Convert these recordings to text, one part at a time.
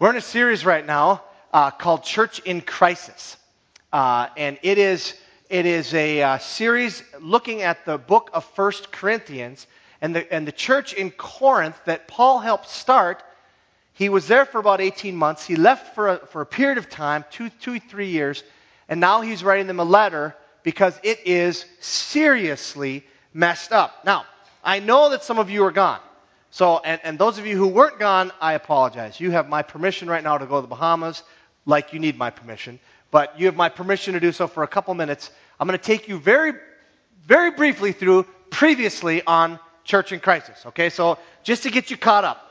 We're in a series right now called Church in Crisis. And it is a series looking at the book of 1 Corinthians and the church in Corinth that Paul helped start. He was there for about 18 months. He left for a period of time, 3 years, and now he's writing them a letter because it is seriously messed up. Now, I know that some of you are gone. So, and those of you who weren't gone, I apologize. You have my permission right now to go to the Bahamas, like you need my permission. But you have my permission to do so for a couple minutes. I'm going to take you very, very briefly through previously on Church in Crisis. Okay, so just to get you caught up.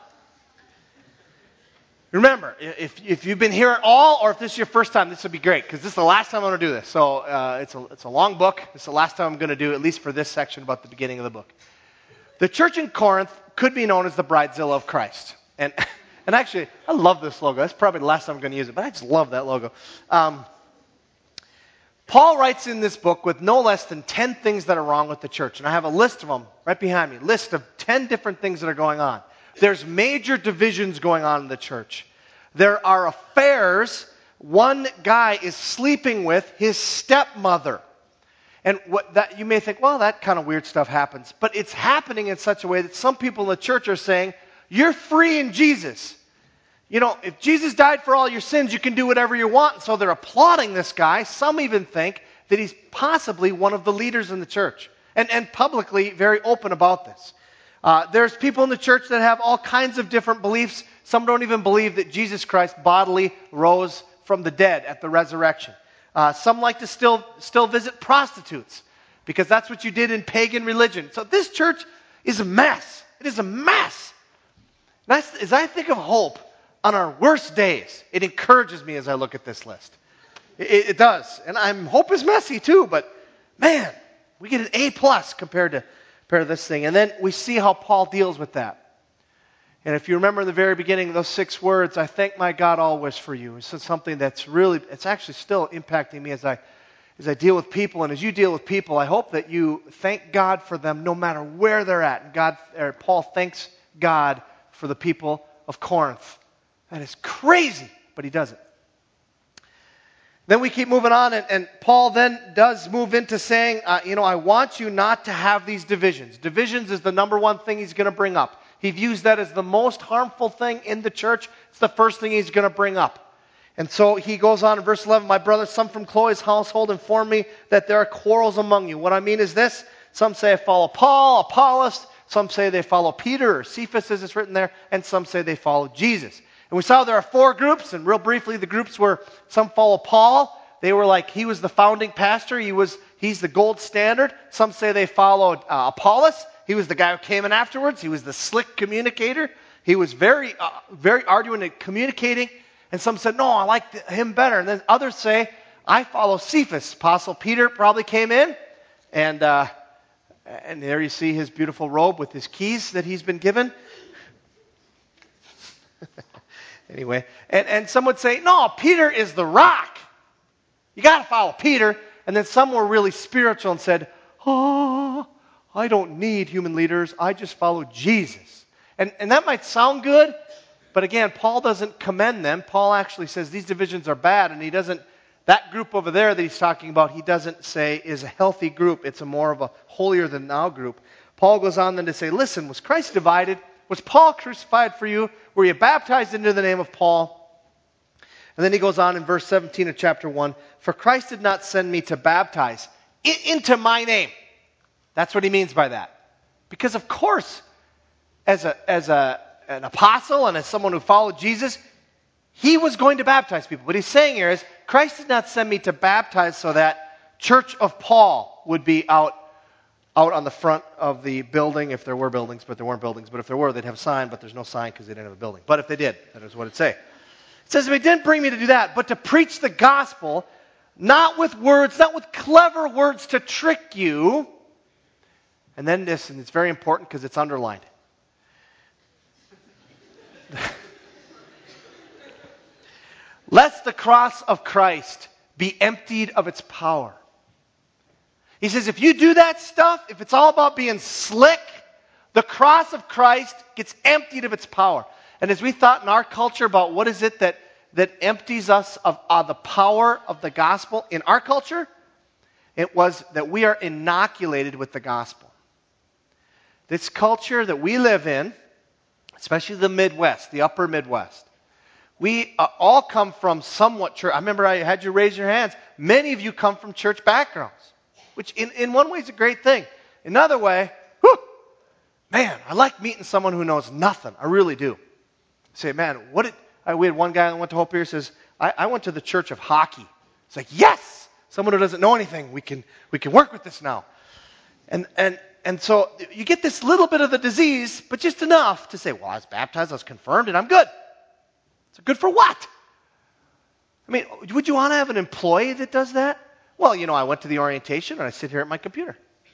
Remember, if you've been here at all, or if this is your first time, this would be great, because this is the last time I'm going to do this. So it's a long book. It's the last time I'm going to do, at least for this section about the beginning of the book. The church in Corinth could be known as the Bridezilla of Christ. And actually, I love this logo. That's probably the last time I'm going to use it, but I just love that logo. Paul writes in this book with no less than 10 things that are wrong with the church. And I have a list of them right behind me. List of 10 different things that are going on. There's major divisions going on in the church. There are affairs. One guy is sleeping with his stepmother. And you may think, well, that kind of weird stuff happens. But it's happening in such a way that some people in the church are saying, you're free in Jesus. You know, if Jesus died for all your sins, you can do whatever you want. So they're applauding this guy. Some even think that he's possibly one of the leaders in the church. And publicly very open about this. There's people in the church that have all kinds of different beliefs. Some don't even believe that Jesus Christ bodily rose from the dead at the resurrection. Some like to still visit prostitutes because that's what you did in pagan religion. So this church is a mess. It is a mess. As I think of hope on our worst days, it encourages me as I look at this list. It does. And hope is messy too, but man, we get an A+ compared to this thing. And then we see how Paul deals with that. And if you remember in the very beginning, those 6 words, I thank my God always for you. It's something that's really, it's actually still impacting me as I deal with people. And as you deal with people, I hope that you thank God for them no matter where they're at. And Paul thanks God for the people of Corinth. That is crazy, but he does it. Then we keep moving on, and Paul then does move into saying, I want you not to have these divisions. Divisions is the number one thing he's going to bring up. He views that as the most harmful thing in the church. It's the first thing he's going to bring up. And so he goes on in verse 11, my brother, some from Chloe's household inform me that there are quarrels among you. What I mean is this, some say I follow Paul, Apollos, some say they follow Peter or Cephas as it's written there, and some say they follow Jesus. And we saw there are 4 groups, and real briefly the groups were some follow Paul. They were like, he was the founding pastor, he's the gold standard. Some say they followed Apollos. He was the guy who came in afterwards. He was the slick communicator. He was very arduous at communicating. And some said, no, I like him better. And then others say, I follow Cephas. Apostle Peter probably came in. And there you see his beautiful robe with his keys that he's been given. Anyway, and some would say, no, Peter is the rock. You got to follow Peter. And then some were really spiritual and said, I don't need human leaders. I just follow Jesus. And that might sound good, but again, Paul doesn't commend them. Paul actually says these divisions are bad, and he doesn't, that group over there that he's talking about, he doesn't say is a healthy group. It's more of a holier than thou group. Paul goes on then to say, listen, was Christ divided? Was Paul crucified for you? Were you baptized into the name of Paul? And then he goes on in verse 17 of chapter 1, for Christ did not send me to baptize into my name. That's what he means by that. Because of course, as an apostle and as someone who followed Jesus, he was going to baptize people. What he's saying here is, Christ did not send me to baptize so that Church of Paul would be out on the front of the building, if there were buildings, but there weren't buildings. But if there were, they'd have a sign, but there's no sign because they didn't have a building. But if they did, that is what it'd say. It says, he didn't bring me to do that, but to preach the gospel, not with words, not with clever words to trick you. And then this, and it's very important because it's underlined. Lest the cross of Christ be emptied of its power. He says, if you do that stuff, if it's all about being slick, the cross of Christ gets emptied of its power. And as we thought in our culture about what is it that empties us of the power of the gospel in our culture, it was that we are inoculated with the gospel. This culture that we live in, especially the Midwest, the upper Midwest, we all come from somewhat church. I remember I had you raise your hands. Many of you come from church backgrounds, which in one way is a great thing. Another way, man, I like meeting someone who knows nothing. I really do. Say, man, we had one guy that went to Hope here says, I went to the church of hockey. It's like, yes, someone who doesn't know anything. We can work with this now. And so you get this little bit of the disease, but just enough to say, well, I was baptized, I was confirmed, and I'm good. So good for what? I mean, would you want to have an employee that does that? Well, I went to the orientation and I sit here at my computer.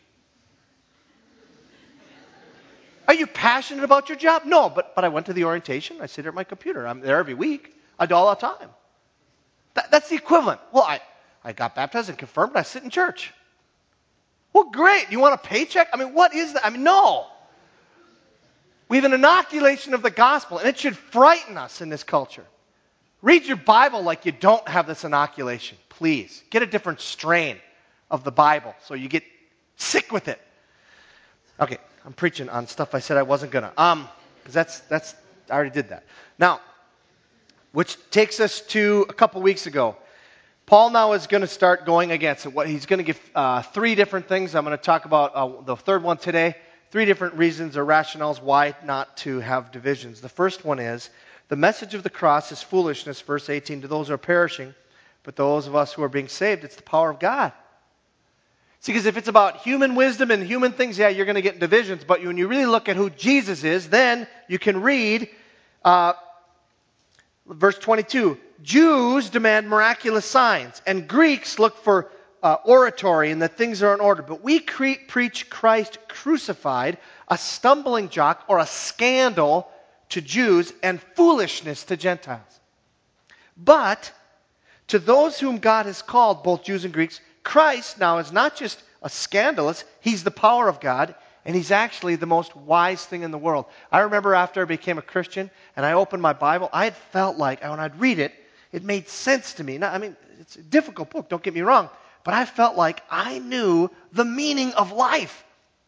Are you passionate about your job? No, but I went to the orientation. I sit here at my computer. I'm there every week. I do all the time. That's the equivalent. Well, I got baptized and confirmed, and I sit in church. Well, great. You want a paycheck? I mean, what is that? I mean, no. We have an inoculation of the gospel, and it should frighten us in this culture. Read your Bible like you don't have this inoculation, please. Get a different strain of the Bible so you get sick with it. Okay, I'm preaching on stuff I said I wasn't going to. Because I already did that. Now, which takes us to a couple weeks ago. Paul now is going to start going against it. He's going to give 3 different things. I'm going to talk about the third one today. 3 different reasons or rationales why not to have divisions. The first one is, the message of the cross is foolishness, verse 18, to those who are perishing, but those of us who are being saved, it's the power of God. See, because if it's about human wisdom and human things, yeah, you're going to get divisions, but when you really look at who Jesus is, then you can read verse 22, Jews demand miraculous signs, and Greeks look for oratory and that things are in order. But we preach Christ crucified, a stumbling block or a scandal to Jews and foolishness to Gentiles. But to those whom God has called, both Jews and Greeks, Christ now is not just a scandalous, he's the power of God, and he's actually the most wise thing in the world. I remember after I became a Christian and I opened my Bible, I had felt like when I'd read it, it made sense to me. Now, I mean, it's a difficult book, don't get me wrong, but I felt like I knew the meaning of life.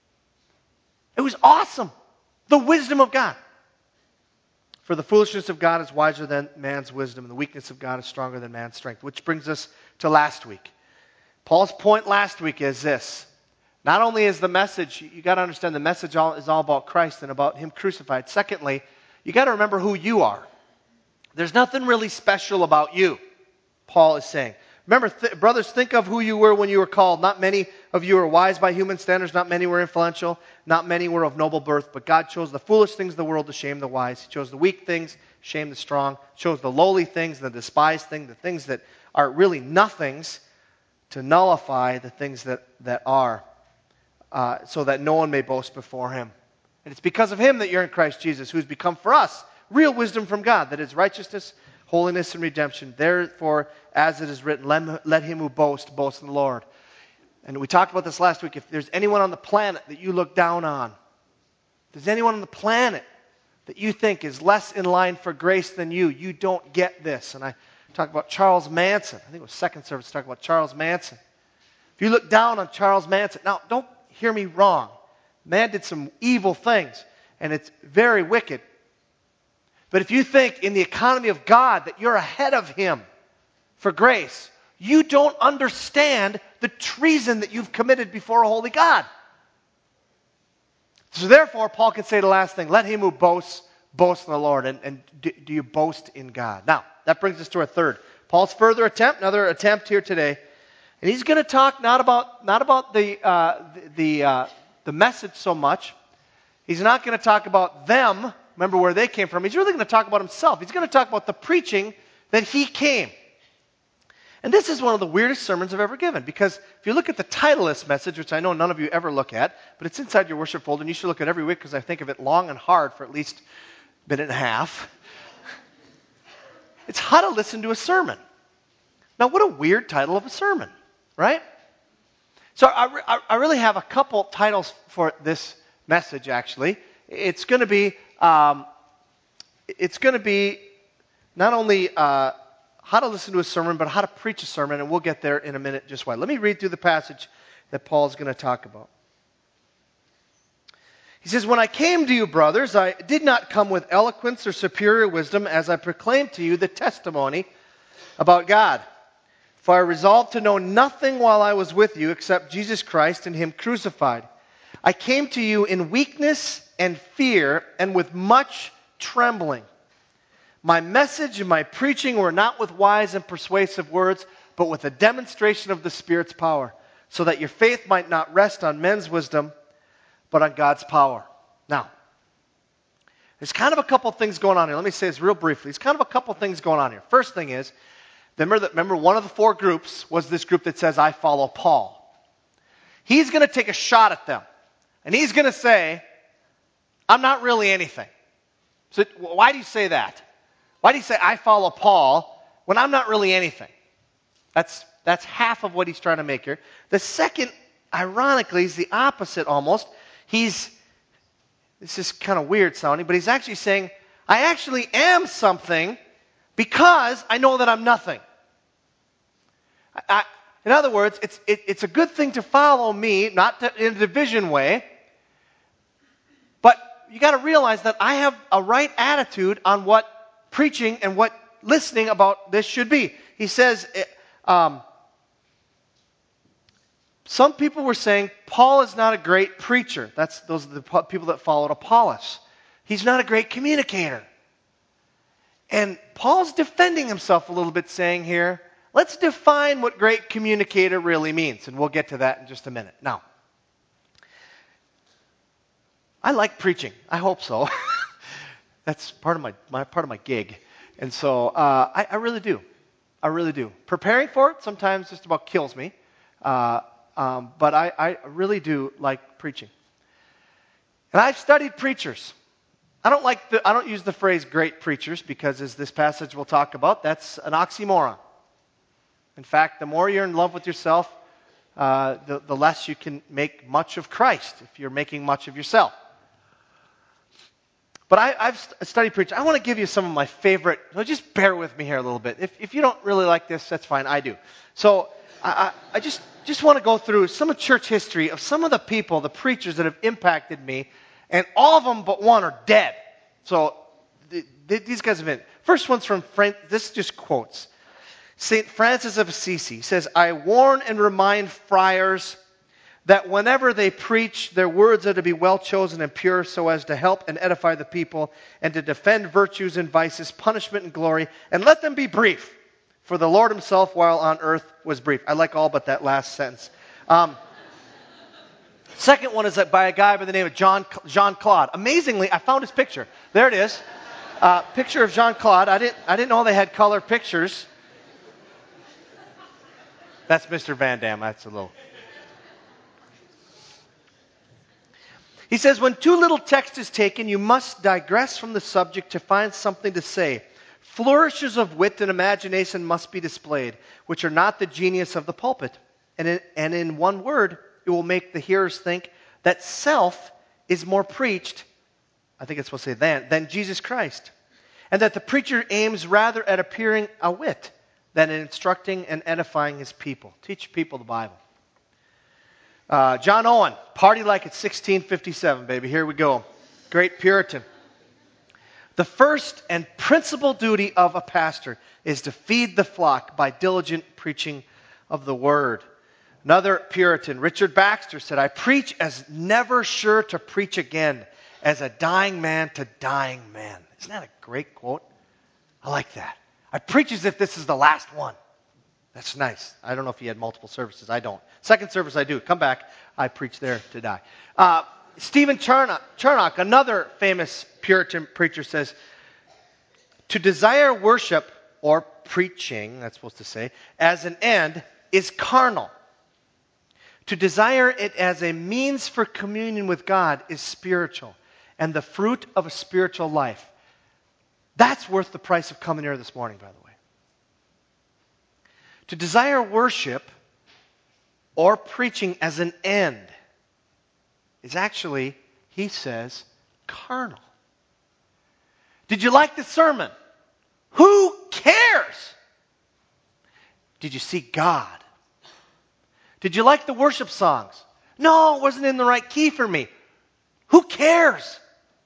It was awesome. The wisdom of God. For the foolishness of God is wiser than man's wisdom, and the weakness of God is stronger than man's strength. Which brings us to last week. Paul's point last week is this. Not only is the message, you got to understand the message is all about Christ and about him crucified. Secondly, you got to remember who you are. There's nothing really special about you, Paul is saying. Remember, brothers, think of who you were when you were called. Not many of you were wise by human standards. Not many were influential. Not many were of noble birth. But God chose the foolish things of the world to shame the wise. He chose the weak things, shame the strong. Chose the lowly things, the despised things, the things that are really nothings, to nullify the things that are, so that no one may boast before him. And it's because of him that you're in Christ Jesus, who's become for us real wisdom from God, that is righteousness, holiness, and redemption. Therefore, as it is written, let him who boast in the Lord. And we talked about this last week. If there's anyone on the planet that you look down on, if there's anyone on the planet that you think is less in line for grace than you don't get this. And I talked about Charles Manson. I think it was second service talking about Charles Manson. If you look down on Charles Manson, now don't hear me wrong. Man did some evil things, and it's very wicked. But if you think in the economy of God that you're ahead of him for grace, you don't understand the treason that you've committed before a holy God. So therefore, Paul can say the last thing, let him who boasts, boast in the Lord. And do you boast in God? Now, that brings us to our third. Paul's another attempt here today. And he's going to talk not about the message so much. He's not going to talk about them. Remember where they came from. He's really going to talk about himself. He's going to talk about the preaching that he came. And this is one of the weirdest sermons I've ever given, because if you look at the title of this message, which I know none of you ever look at, but it's inside your worship folder, and you should look at it every week because I think of it long and hard for at least a minute and a half. It's how to listen to a sermon. Now, what a weird title of a sermon, right? So I really have a couple titles for this message, actually. It's going to be it's going to be not only how to listen to a sermon, but how to preach a sermon, and we'll get there in a minute just why. Let me read through the passage that Paul's going to talk about. He says, "When I came to you, brothers, I did not come with eloquence or superior wisdom as I proclaimed to you the testimony about God. For I resolved to know nothing while I was with you except Jesus Christ and Him crucified. I came to you in weakness and fear and with much trembling. My message and my preaching were not with wise and persuasive words, but with a demonstration of the Spirit's power, so that your faith might not rest on men's wisdom, but on God's power." Now, there's kind of a couple things going on here. Let me say this real briefly. There's kind of a couple things going on here. First thing is, remember one of the four groups was this group that says, "I follow Paul." He's going to take a shot at them. And he's going to say, "I'm not really anything." So why do you say that? Why do you say, "I follow Paul," when I'm not really anything? That's half of what he's trying to make here. The second, ironically, is the opposite almost. This is kind of weird sounding, but he's actually saying, "I actually am something because I know that I'm nothing." In other words, it's a good thing to follow me, not in a division way, but you got to realize that I have a right attitude on what preaching and what listening about this should be. He says, some people were saying Paul is not a great preacher. Those are the people that followed Apollos. He's not a great communicator. And Paul's defending himself a little bit, saying here, let's define what great communicator really means. And we'll get to that in just a minute. Now, I like preaching. I hope so. That's part of my gig. And so I really do. I really do. Preparing for it sometimes just about kills me. But I really do like preaching. And I've studied preachers. I don't use the phrase great preachers because, as this passage will talk about, that's an oxymoron. In fact, the more you're in love with yourself, the less you can make much of Christ if you're making much of yourself. But I've studied preaching. I want to give you some of my favorite. So just bear with me here a little bit. If you don't really like this, that's fine. I do. So I just want to go through some of church history of some of the people, the preachers that have impacted me, and all of them but one are dead. So these guys have been. First one's from this just quotes. St. Francis of Assisi says, "I warn and remind friars that whenever they preach, their words are to be well chosen and pure so as to help and edify the people and to defend virtues and vices, punishment and glory, and let them be brief. For the Lord himself, while on earth, was brief." I like all but that last sentence. Second one is by a guy by the name of Jean-Claude. Amazingly, I found his picture. There it is. Picture of Jean-Claude. I didn't know they had color pictures. That's Mr. Van Damme. That's a little... He says, "When too little text is taken, you must digress from the subject to find something to say. Flourishes of wit and imagination must be displayed, which are not the genius of the pulpit. And in one word, it will make the hearers think that self is more preached," I think it's supposed to say than Jesus Christ. "And that the preacher aims rather at appearing a wit than in instructing and edifying his people." Teach people the Bible. John Owen, "Party like it's 1657, baby. Here we go." Great Puritan. "The first and principal duty of a pastor is to feed the flock by diligent preaching of the word." Another Puritan, Richard Baxter, said, "I preach as never sure to preach again, as a dying man to dying man." Isn't that a great quote? I like that. "I preach as if this is the last one." That's nice. I don't know if he had multiple services. I don't. Second service I do. Come back. I preach there to die. Stephen Charnock, another famous Puritan preacher, says, "To desire worship," or preaching, that's supposed to say, "as an end is carnal. To desire it as a means for communion with God is spiritual, and the fruit of a spiritual life." That's worth the price of coming here this morning, by the way. To desire worship or preaching as an end is actually, he says, carnal. Did you like the sermon? Who cares? Did you see God? Did you like the worship songs? No, it wasn't in the right key for me. Who cares?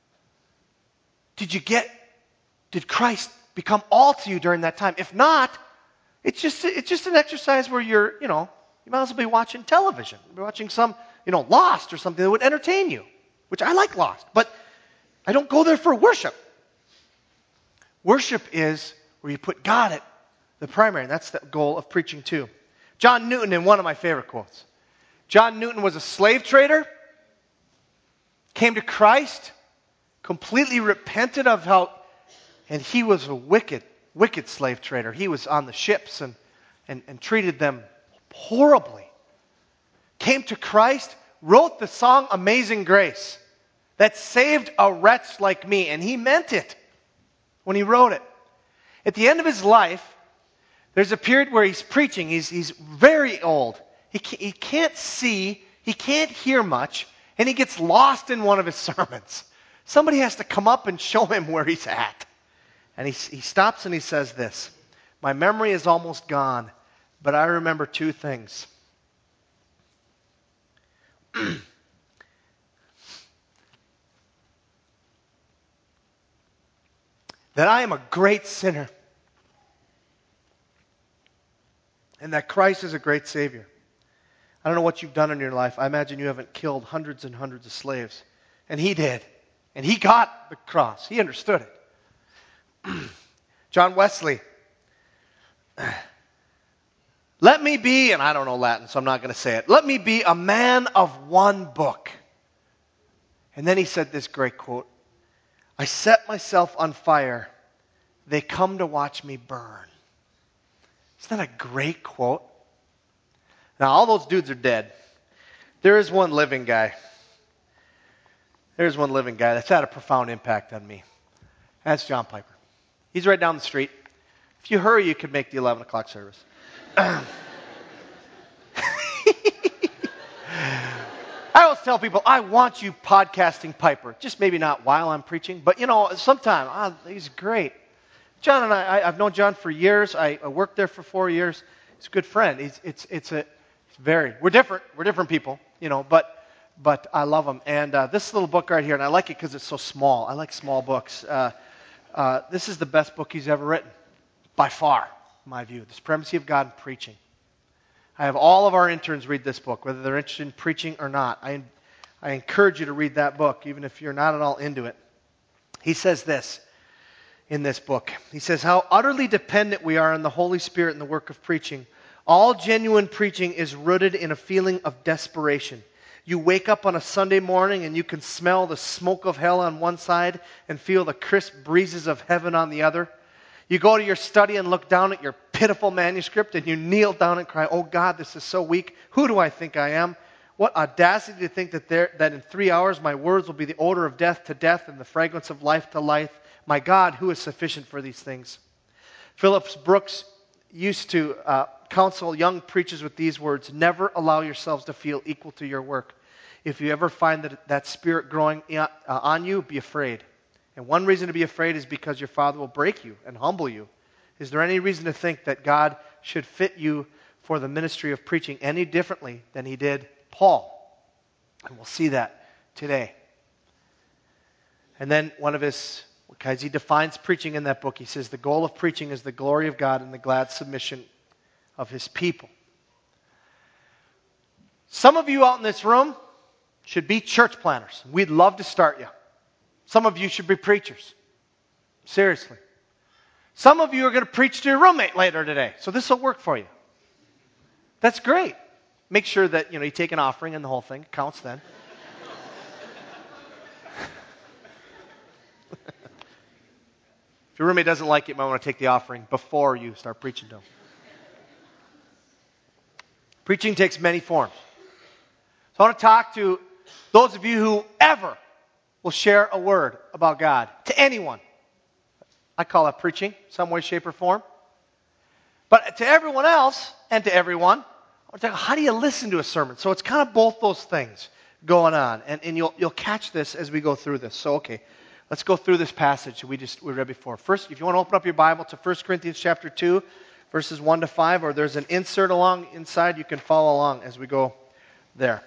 Did Christ become all to you during that time? If not, it's just an exercise where you might as well be watching television. Be watching some, Lost or something that would entertain you, which I like Lost, but I don't go there for worship. Worship is where you put God at the primary, and that's the goal of preaching too. John Newton, in one of my favorite quotes. John Newton was a slave trader, came to Christ, completely repented of and he was a wicked slave trader. He was on the ships and treated them horribly. Came to Christ, wrote the song Amazing Grace that saved a wretch like me, and he meant it when he wrote it. At the end of his life, there's a period where he's preaching. He's very old. He can't see. He can't hear much. And he gets lost in one of his sermons. Somebody has to come up and show him where he's at. And he stops and he says this. My memory is almost gone, but I remember two things. That I am a great sinner. And that Christ is a great Savior. I don't know what you've done in your life. I imagine you haven't killed hundreds and hundreds of slaves. And he did. And he got the cross. He understood it. John Wesley. Let me be, and I don't know Latin, so I'm not going to say it. Let me be a man of one book. And then he said this great quote. I set myself on fire. They come to watch me burn. Isn't that a great quote? Now, all those dudes are dead. There is one living guy. There's one living guy that's had a profound impact on me. That's John Piper. He's right down the street. If you hurry, you could make the 11 o'clock service. I always tell people, I want you podcasting Piper. Just maybe not while I'm preaching, but sometime. He's great. John and I've known John for years. I worked there for 4 years. He's a good friend. We're different. We're different people, but I love him. And this little book right here, and I like it because it's so small. I like small books. This is the best book he's ever written, by far, in my view. The Supremacy of God in Preaching. I have all of our interns read this book, whether they're interested in preaching or not. I encourage you to read that book, even if you're not at all into it. He says this in this book. He says, how utterly dependent we are on the Holy Spirit in the work of preaching. All genuine preaching is rooted in a feeling of desperation. You wake up on a Sunday morning and you can smell the smoke of hell on one side and feel the crisp breezes of heaven on the other. You go to your study and look down at your pitiful manuscript and you kneel down and cry, oh God, this is so weak. Who do I think I am? What audacity to think that in 3 hours my words will be the odor of death to death and the fragrance of life to life. My God, who is sufficient for these things? Phillips Brooks used to counsel young preachers with these words, never allow yourselves to feel equal to your work. If you ever find that spirit growing on you, be afraid. And one reason to be afraid is because your Father will break you and humble you. Is there any reason to think that God should fit you for the ministry of preaching any differently than he did Paul? And we'll see that today. And then because he defines preaching in that book, he says the goal of preaching is the glory of God and the glad submission of his people. Some of you out in this room should be church planners. We'd love to start you. Some of you should be preachers. Seriously. Some of you are going to preach to your roommate later today, so this will work for you. That's great. Make sure that you take an offering and the whole thing counts then. If your roommate doesn't like it, you might want to take the offering before you start preaching to them. Preaching takes many forms. So I want to talk to those of you who ever will share a word about God to anyone. I call that preaching, some way, shape, or form. But to everyone else and to everyone, I want to talk, how do you listen to a sermon? So it's kind of both those things going on. And you'll catch this as we go through this. So, okay, Let's go through this passage we read before. First, if you want to open up your Bible to 1 Corinthians chapter 2, verses 1 to 5, or there's an insert along inside, you can follow along as we go there.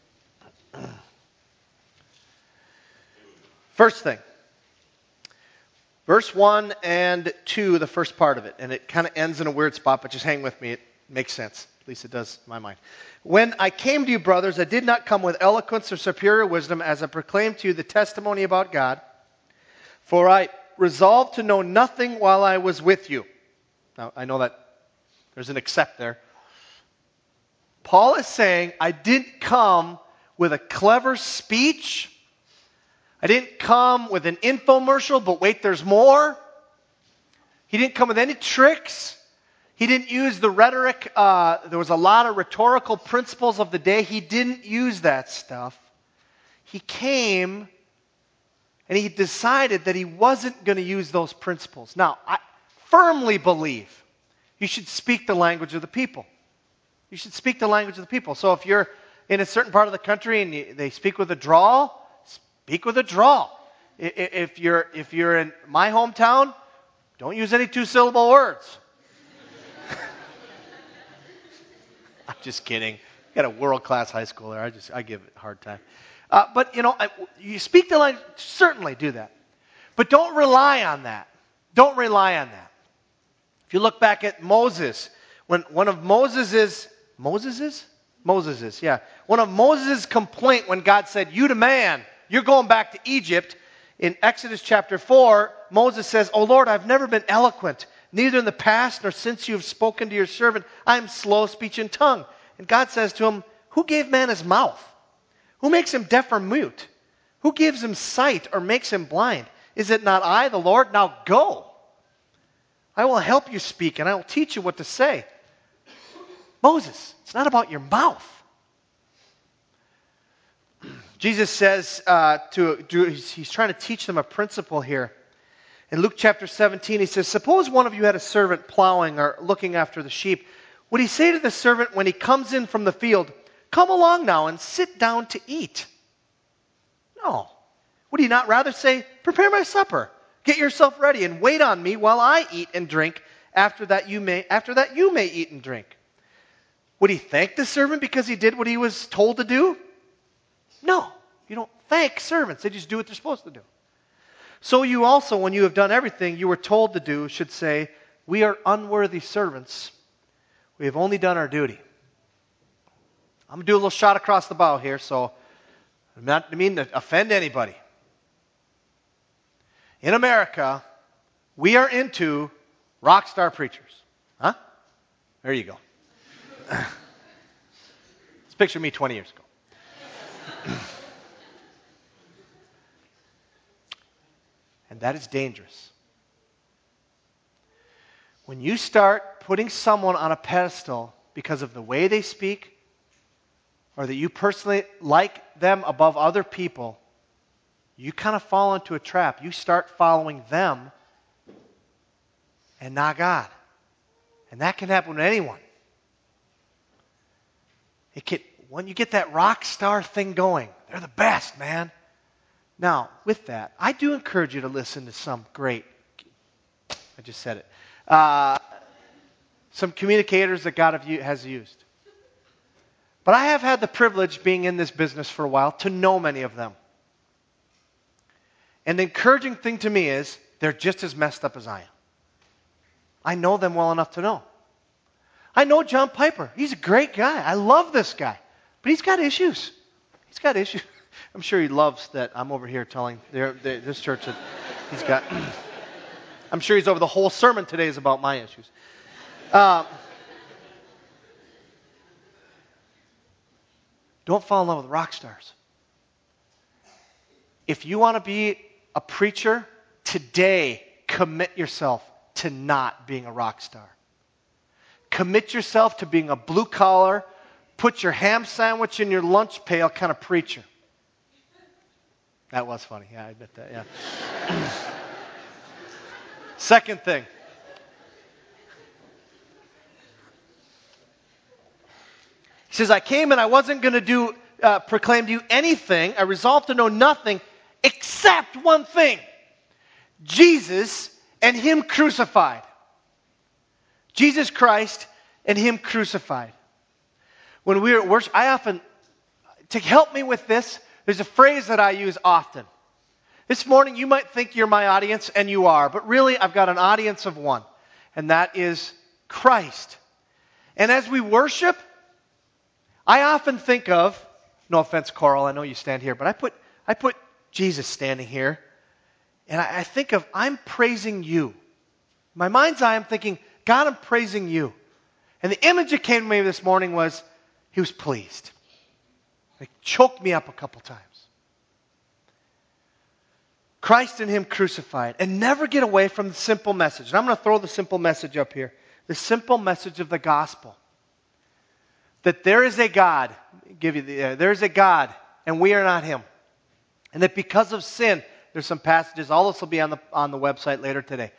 First thing, verse 1 and 2, the first part of it, and it kind of ends in a weird spot, but just hang with me. It makes sense. At least it does in my mind. When I came to you, brothers, I did not come with eloquence or superior wisdom as I proclaimed to you the testimony about God, for I resolved to know nothing while I was with you. Now, I know that there's an except there. Paul is saying, I didn't come with a clever speech. I didn't come with an infomercial, but wait, there's more. He didn't come with any tricks. He didn't use the rhetoric. There was a lot of rhetorical principles of the day. He didn't use that stuff. He came and he decided that he wasn't going to use those principles. Now, I firmly believe you should speak the language of the people. You should speak the language of the people. So if you're in a certain part of the country and they speak with a drawl, speak with a drawl. If you're in my hometown, don't use any two-syllable words. I'm just kidding. You got a world-class high schooler. I give it a hard time. But you speak the language. Certainly do that, but don't rely on that. Don't rely on that. If you look back at Moses, when one of Moses' complaint when God said, "You to man, you're going back to Egypt," in Exodus chapter 4, Moses says, "Oh Lord, I've never been eloquent, neither in the past nor since you have spoken to your servant. I am slow of speech and tongue." And God says to him, "Who gave man his mouth? Who makes him deaf or mute? Who gives him sight or makes him blind? Is it not I, the Lord? Now go. I will help you speak and I will teach you what to say." Moses, it's not about your mouth. Jesus says he's trying to teach them a principle here. In Luke chapter 17, he says, "Suppose one of you had a servant plowing or looking after the sheep. Would he say to the servant when he comes in from the field, 'Come along now and sit down to eat'? No. Would he not rather say, 'Prepare my supper, get yourself ready and wait on me while I eat and drink. After that you may eat and drink'? Would he thank the servant because he did what he was told to do? No. You don't thank servants. They just do what they're supposed to do. So you also, when you have done everything you were told to do, should say, 'We are unworthy servants. We have only done our duty.'" I'm going to do a little shot across the bow here, so I'm not mean to offend anybody. In America, we are into rock star preachers. Huh? There you go. Let's picture me 20 years ago. And that is dangerous. When you start putting someone on a pedestal because of the way they speak, or that you personally like them above other people, you kind of fall into a trap. You start following them and not God. And that can happen to anyone. When you get that rock star thing going, they're the best, man. Now, with that, I do encourage you to listen to some some communicators that God has used. But I have had the privilege, being in this business for a while, to know many of them. And the encouraging thing to me is, they're just as messed up as I am. I know them well enough to know. I know John Piper. He's a great guy. I love this guy. But he's got issues. He's got issues. I'm sure he loves that I'm over here telling this church that he's got. I'm sure he's over the whole sermon today is about my issues. Don't fall in love with rock stars. If you want to be a preacher, today commit yourself to not being a rock star. Commit yourself to being a blue-collar, put your ham sandwich in your lunch pail kind of preacher. That was funny. Yeah, I admit that, yeah. Second thing. He says, "I came and I wasn't going to proclaim to you anything. I resolved to know nothing except one thing: Jesus and Him crucified. Jesus Christ and Him crucified. When we are at worship, to help me with this, there's a phrase that I use often. This morning, you might think you're my audience, and you are, but really, I've got an audience of one, and that is Christ. And as we worship, I often think of, no offense, Coral, I know you stand here, but I put Jesus standing here, and I think of, I'm praising you. In my mind's eye, I'm thinking, God, I'm praising you. And the image that came to me this morning was, He was pleased. It choked me up a couple times. Christ and Him crucified. And never get away from the simple message. And I'm going to throw the simple message up here. The simple message of the gospel. That there is a God. There is a God, and we are not Him. And that because of sin, there's some passages, all this will be on the website later today.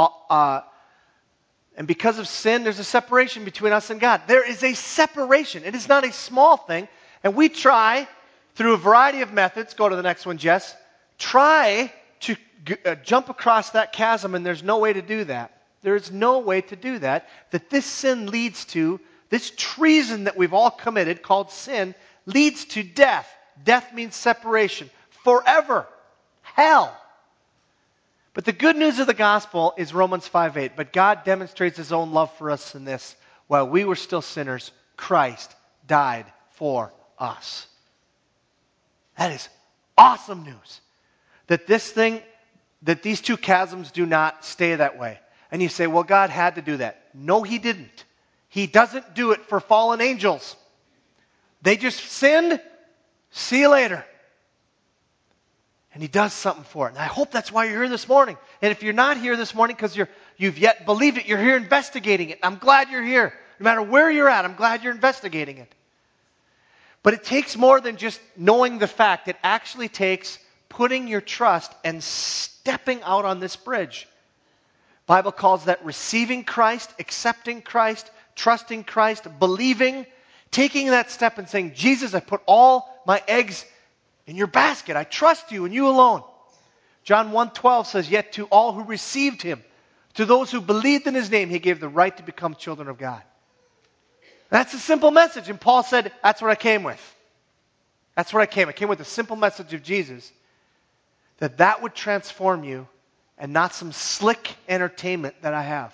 And because of sin, there's a separation between us and God. There is a separation. It is not a small thing. And we try, through a variety of methods, go to the next one, Jess, try to jump across that chasm, and there's no way to do that. There is no way to do that. That this sin leads to, this treason that we've all committed, called sin, leads to death. Death means separation. Forever. Hell. But the good news of the gospel is Romans 5:8. But God demonstrates His own love for us in this: while we were still sinners, Christ died for us. That is awesome news. That these two chasms do not stay that way. And you say, well, God had to do that. No, He didn't. He doesn't do it for fallen angels. They just sinned. See you later. And He does something for it. And I hope that's why you're here this morning. And if you're not here this morning because you've yet believed it, you're here investigating it. I'm glad you're here. No matter where you're at, I'm glad you're investigating it. But it takes more than just knowing the fact. It actually takes putting your trust and stepping out on this bridge. The Bible calls that receiving Christ, accepting Christ, trusting Christ, believing, taking that step and saying, Jesus, I put all my eggs in your basket. I trust you and you alone. John 1:12 says, yet to all who received Him, to those who believed in His name, He gave the right to become children of God. That's a simple message. And Paul said, that's what I came with. That's what I came. I came with the simple message of Jesus. That would transform you and not some slick entertainment that I have.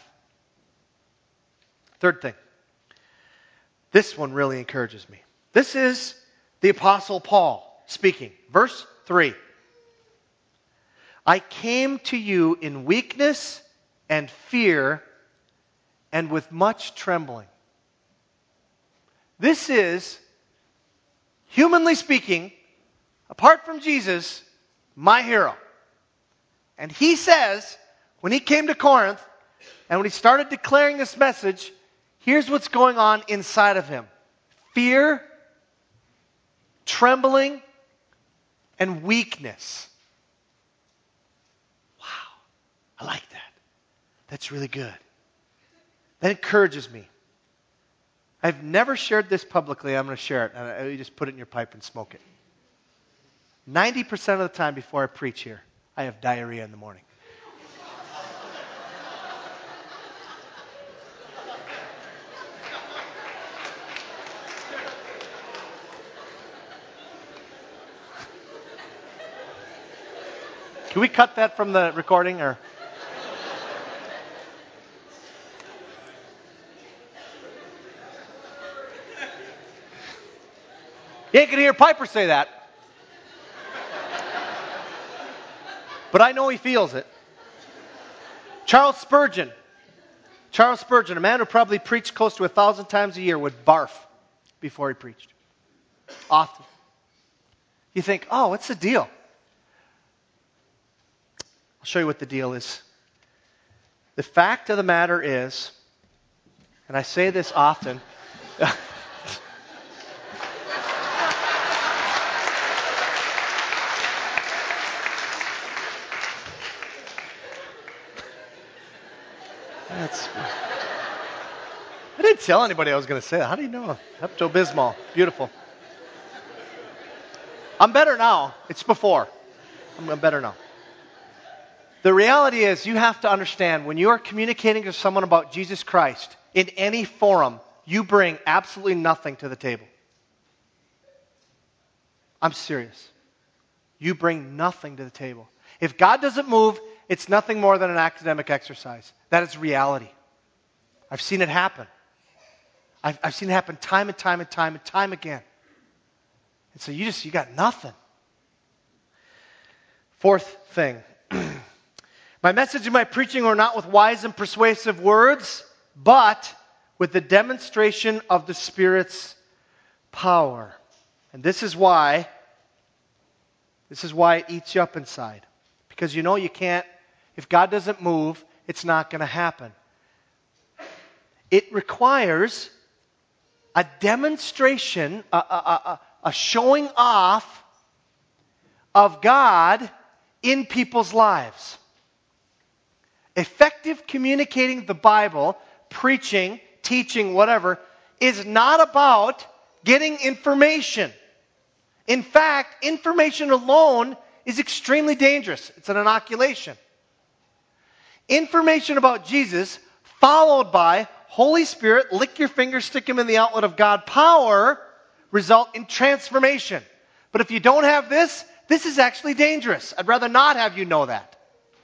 Third thing. This one really encourages me. This is the Apostle Paul speaking. Verse 3. I came to you in weakness and fear and with much trembling. This is, humanly speaking, apart from Jesus, my hero. And he says, when he came to Corinth, and when he started declaring this message, here's what's going on inside of him. Fear, trembling, and weakness. Wow. I like that. That's really good. That encourages me. I've never shared this publicly. I'm going to share it. You just put it in your pipe and smoke it. 90% of the time before I preach here, I have diarrhea in the morning. Can we cut that from the recording? Or you ain't going to hear Piper say that. But I know he feels it. Charles Spurgeon, a man who probably preached close to 1,000 times a year, would barf before he preached. Often. You think, oh, what's the deal? I'll show you what the deal is. The fact of the matter is, and I say this often, I didn't tell anybody I was going to say that. How do you know? Pepto-Bismol. Beautiful. I'm better now. It's before. I'm better now. The reality is you have to understand when you are communicating to someone about Jesus Christ in any forum, you bring absolutely nothing to the table. I'm serious. You bring nothing to the table. If God doesn't move, it's nothing more than an academic exercise. That is reality. I've seen it happen. I've seen it happen time and time and time and time again. And so you got nothing. Fourth thing. My message and my preaching are not with wise and persuasive words, but with the demonstration of the Spirit's power. And this is why it eats you up inside. Because you know you can't, if God doesn't move, it's not going to happen. It requires a demonstration, a showing off of God in people's lives. Effective communicating the Bible, preaching, teaching, whatever, is not about getting information. In fact, information alone is extremely dangerous. It's an inoculation. Information about Jesus followed by Holy Spirit, lick your finger, stick him in the outlet of God power, result in transformation. But if you don't have this is actually dangerous. I'd rather not have you know that.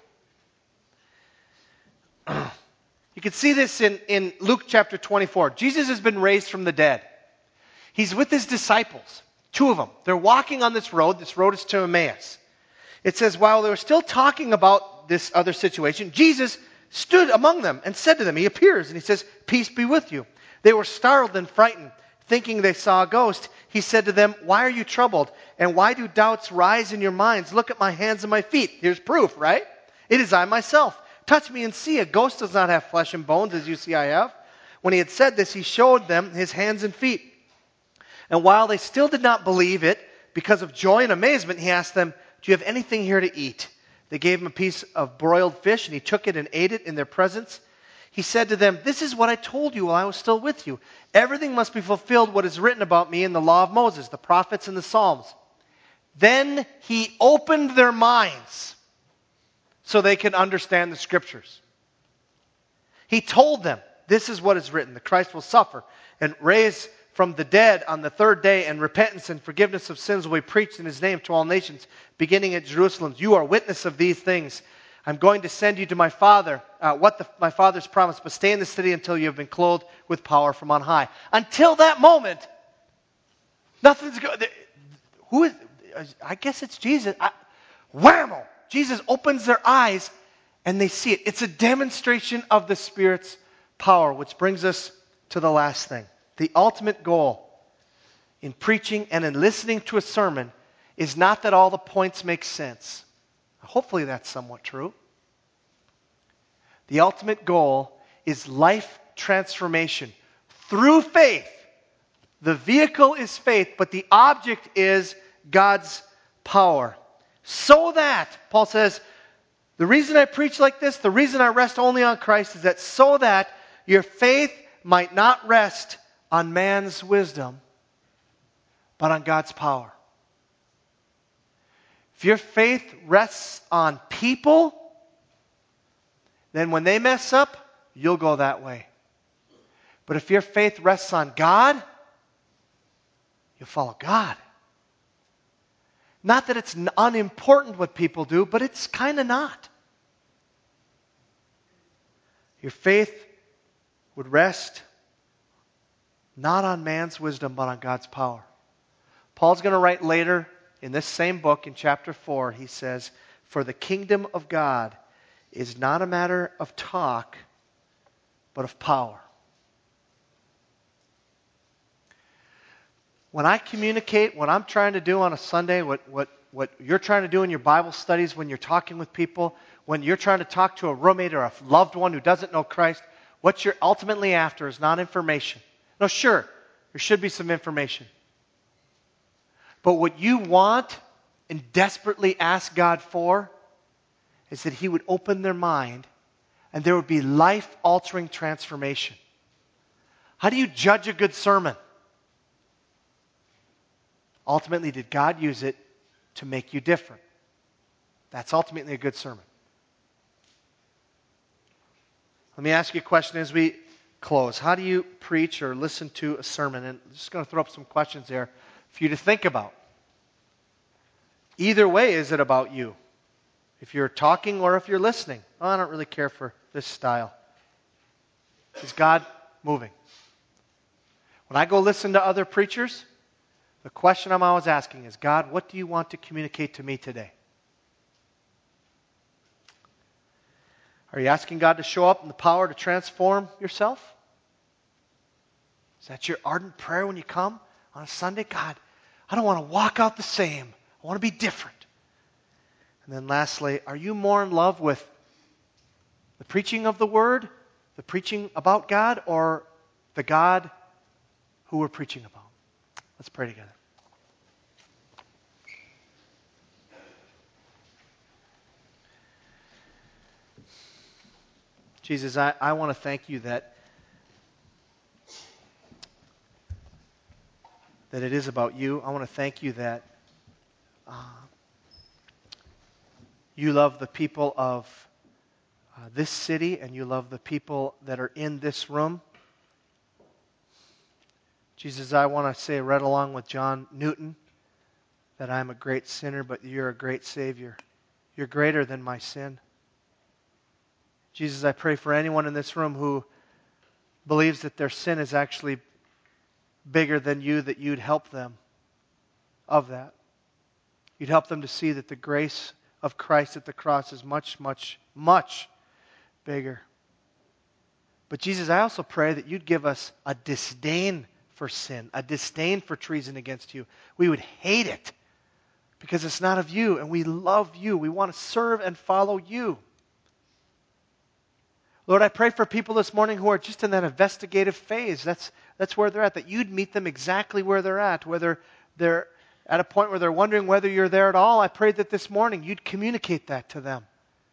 You can see this in Luke chapter 24. Jesus has been raised from the dead. He's with his disciples, 2 of them. They're walking on this road. This road is to Emmaus. It says, while they were still talking about this other situation, Jesus stood among them and said to them, he appears and he says, peace be with you. They were startled and frightened, thinking they saw a ghost. He said to them, why are you troubled? And why do doubts rise in your minds? Look at my hands and my feet. Here's proof, right? It is I myself. Touch me and see. A ghost does not have flesh and bones as you see I have. When he had said this, he showed them his hands and feet. And while they still did not believe it, because of joy and amazement, he asked them, do you have anything here to eat? They gave him a piece of broiled fish, and he took it and ate it in their presence. He said to them, this is what I told you while I was still with you. Everything must be fulfilled what is written about me in the law of Moses, the prophets, and the Psalms. Then he opened their minds so they could understand the Scriptures. He told them, this is what is written, the Christ will suffer and raise from the dead on the 3rd day, and repentance and forgiveness of sins will be preached in his name to all nations, beginning at Jerusalem. You are witness of these things. I'm going to send you to my Father, my Father's promised, but stay in the city until you have been clothed with power from on high. Until that moment, nothing's going. Who is? I guess it's Jesus. Whammo! Jesus opens their eyes and they see it. It's a demonstration of the Spirit's power, which brings us to the last thing. The ultimate goal in preaching and in listening to a sermon is not that all the points make sense. Hopefully that's somewhat true. The ultimate goal is life transformation through faith. The vehicle is faith, but the object is God's power. So that, Paul says, the reason I preach like this, the reason I rest only on Christ is that so that your faith might not rest on man's wisdom, but on God's power. If your faith rests on people, then when they mess up, you'll go that way. But if your faith rests on God, you'll follow God. Not that it's unimportant what people do, but it's kind of not. Your faith would rest not on man's wisdom, but on God's power. Paul's going to write later in this same book, in chapter 4, he says, for the kingdom of God is not a matter of talk, but of power. When I communicate, what I'm trying to do on a Sunday, what you're trying to do in your Bible studies, when you're talking with people, when you're trying to talk to a roommate or a loved one who doesn't know Christ, what you're ultimately after is not information. No, sure, there should be some information. But what you want and desperately ask God for is that He would open their mind and there would be life-altering transformation. How do you judge a good sermon? Ultimately, did God use it to make you different? That's ultimately a good sermon. Let me ask you a question as we close. How do you preach or listen to a sermon? And I'm just going to throw up some questions there for you to think about. Either way, is it about you? If you're talking or if you're listening, oh, I don't really care for this style. Is God moving? When I go listen to other preachers, the question I'm always asking is, God, what do you want to communicate to me today? Are you asking God to show up in the power to transform yourself? Is that your ardent prayer when you come on a Sunday? God, I don't want to walk out the same. I want to be different. And then lastly, are you more in love with the preaching of the Word, the preaching about God, or the God who we're preaching about? Let's pray together. Jesus, I want to thank you that it is about you. I want to thank you that you love the people of this city and you love the people that are in this room. Jesus, I want to say right along with John Newton that I'm a great sinner, but you're a great Savior. You're greater than my sin. Jesus, I pray for anyone in this room who believes that their sin is actually bigger than you, that you'd help them of that. You'd help them to see that the grace of Christ at the cross is much, much, much bigger. But Jesus, I also pray that you'd give us a disdain for sin, a disdain for treason against you. We would hate it because it's not of you, and we love you. We want to serve and follow you. Lord, I pray for people this morning who are just in that investigative phase. That's where they're at, that you'd meet them exactly where they're at, whether they're at a point where they're wondering whether you're there at all. I pray that this morning you'd communicate that to them.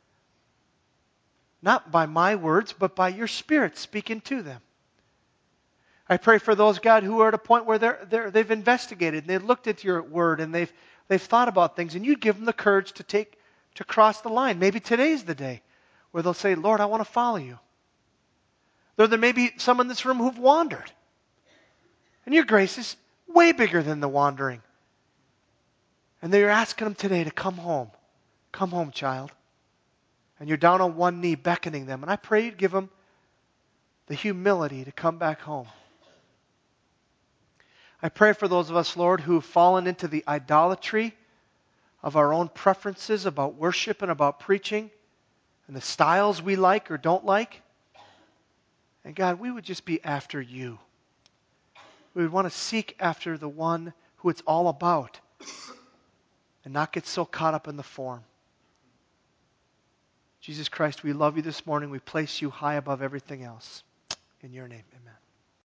Not by my words, but by your Spirit speaking to them. I pray for those, God, who are at a point where they've investigated and they've looked at your word and they've thought about things, and you'd give them the courage to cross the line. Maybe today's the day where they'll say, Lord, I want to follow you. There may be some in this room who've wandered. And your grace is way bigger than the wandering. And you're asking them today to come home. Come home, child. And you're down on one knee beckoning them. And I pray you'd give them the humility to come back home. I pray for those of us, Lord, who've fallen into the idolatry of our own preferences about worship and about preaching and the styles we like or don't like. And God, we would just be after you. We would want to seek after the one who it's all about and not get so caught up in the form. Jesus Christ, we love you this morning. We place you high above everything else. In your name, amen.